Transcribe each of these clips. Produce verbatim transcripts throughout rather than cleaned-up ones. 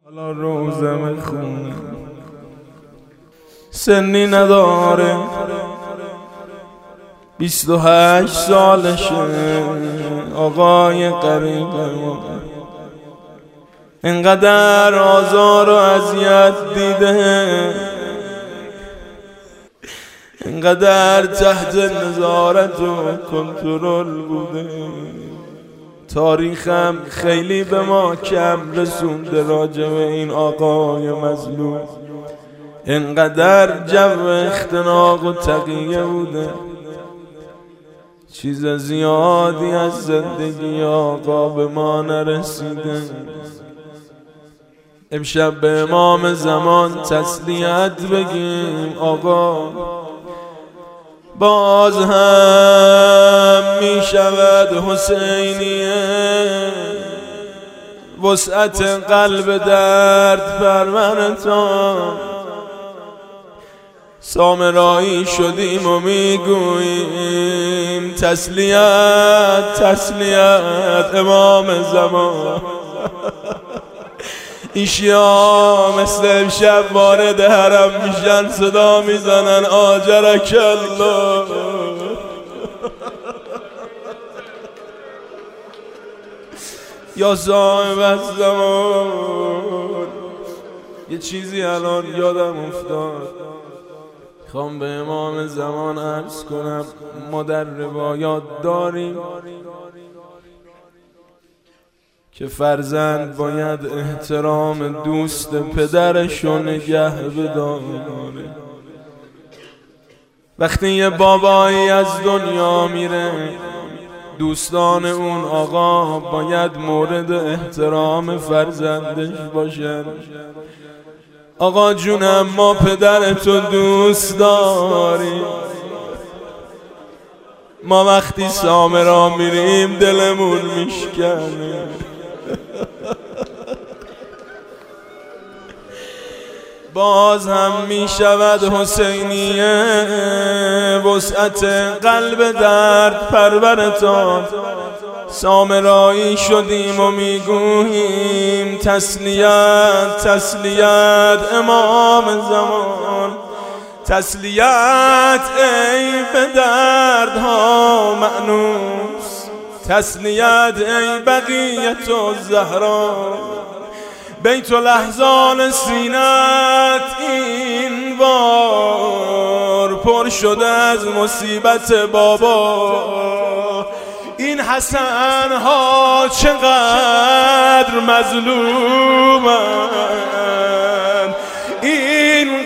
حالا روزم خونه سنی نداره، بیست و هشت سالشه، آقای غریبه اینقدر آزار و اذیت دیده، اینقدر تحت نظارت و کنترل بوده. تاریخم خیلی به ما کم رسونده راجع به این آقای مظلوم. اینقدر جو اختناق و تقیه بوده، چیز زیادی از زندگی آقا به ما نرسیده. امشب به امام زمان تسلیت بگیم آقا باز هم می شود حسینیه، وسعت قلب درد پرورتان. سامرایی شدیم و میگوییم تسلیت تسلیت امام زمان. ایشیا مثل امشب وارد حرم میشن، صدا میزنن آجرک الله. یا صاحب الزمان. یه چیزی الان یادم افتاد، خوام به امام زمان عرض کنم. ما در روایات داریم که فرزند باید احترام دوست پدرشو نگه بداره. وقتی یه بابایی از دنیا میره، دوستان اون آقا باید مورد احترام فرزندش باشن. آقا جونم ما پدرتو دوست داریم، ما وقتی سامرا میریم دلمون میشکنه. باز هم میشود حسینیه، وسعت قلب درد پرورتان. سامرایی شدیم و میگوییم تسلیت تسلیت امام زمان. تسلیت ای به دردها مأنوس، تسلیت ای بقیت الزهرا. بیت الاحزان سینت این بار پر شده از مصیبت بابا. این حسن ها چقدر مظلومن، این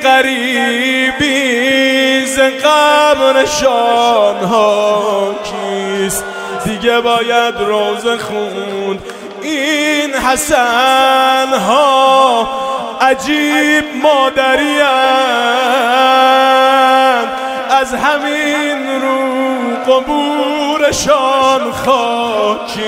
غریبی ز قبرشان ها کیست؟ دیگه باید روزه خوند. این حسن ها عجیب مادری‌اند، از همین رو قبورشان خاکی.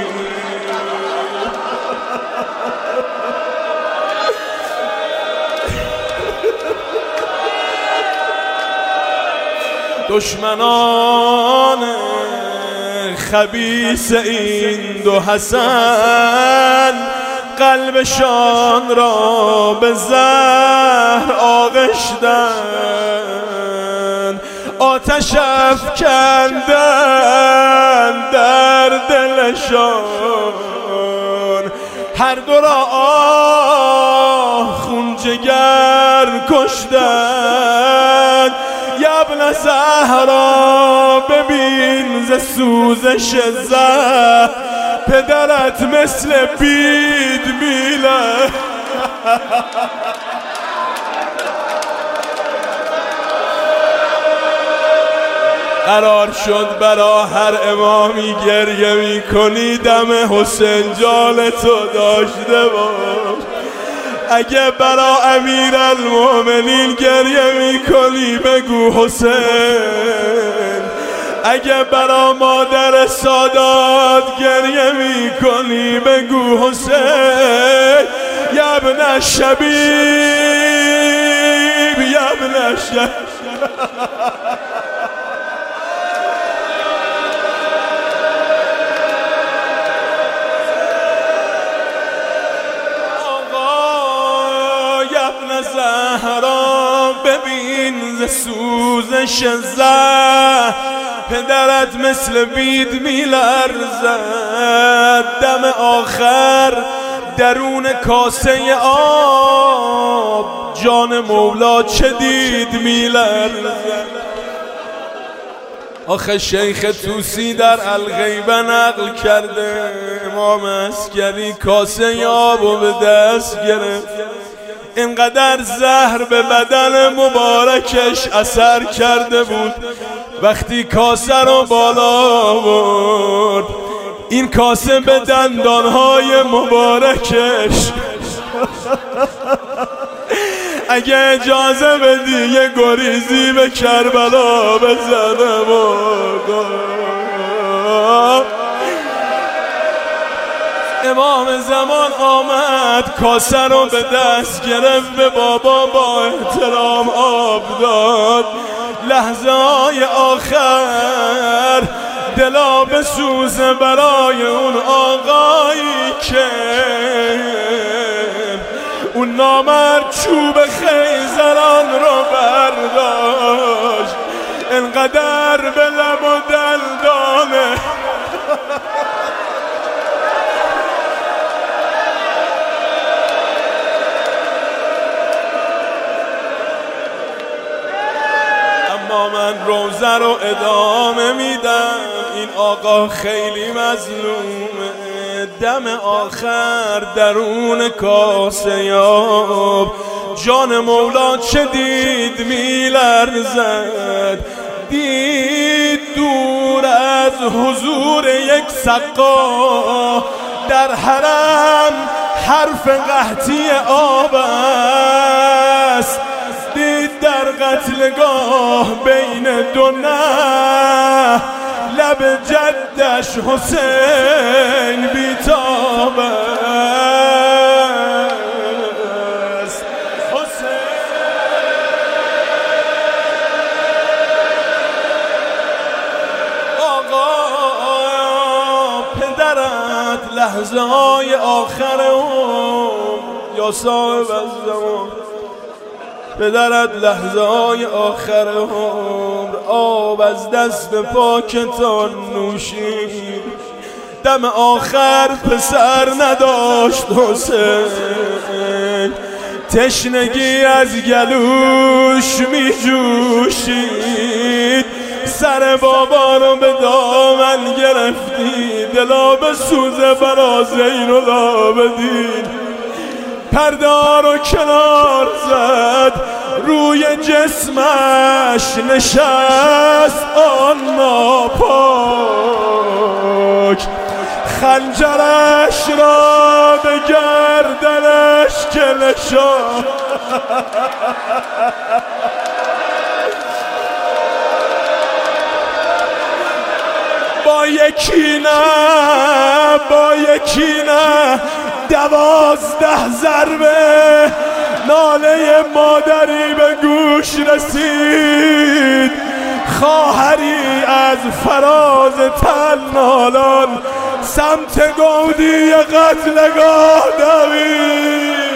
دشمنان خبیث این دو حسن قلبشان را به زهر آغشتند، آتش افکندند در دلشان. هر دو را آه خون جگر کشتند. ابن زهرا ببین ز سوزش زهر، پدرت مثل بید میله. قرار شد برا هر امامی گریه می کنی، دم حسین جان تو داشته باش. اگه برا امیر المؤمنین گریه می کنی بگو حسین. اگه برا مادر سادات گریه می کنی بگو حسین. یا ابن شبیب یا ابن شبیب. زهرا ببین ز سوزش زهر پدرت مثل بید میلرزد دم آخر درون کاسه آب جان مولا چه دید میلرزد. آخه شیخ توسی در الغیبه نقل کرده امام عسکری کاسه آبو به دست گرفت اینقدر زهر به بدن مبارکش اثر کرده بود وقتی کاسه رو بالا برد این کاسه به دندانهای مبارکش اگه اجازه بدی یه گریزی به کربلا بزنم امام زمان آمد کاسه رو به دست گرفت به بابا با احترام آب داد لحظه های آخر دلا به سوزه برای اون آقایی که اون نامرد چوب خیزران رو برداشت انقدر به لب و دندانه اما من روزه رو ادامه میدم این آقا خیلی مظلومه دم آخر درون کاسه یاب جان مولا چه دید میلرزد دید دور از حضور یک سقا در حرم حرف قحطی آب است دید در قتلگاه بین دو نه لب جدش حسین بیتاب است حسین آقا پدرت لحظه های آخر هم یا صاحب الزمان پدرت لحظه های آخر عمر آب از دست پاکتان نوشید دم آخر پسر نداشت حسین تشنگی از گلوش می جوشید سر بابا رو به دامن گرفتی دلا به سوزه برا زین العابدین پرده رو کنار زد روی جسمش نشست آن ناپاک خنجرش را به گردنش کلشان با یکی نه با یکی نه دوازده ضربه ناله مادری به گوش رسید خواهری از فراز تن نالان سمت گودی قتلگاه دوید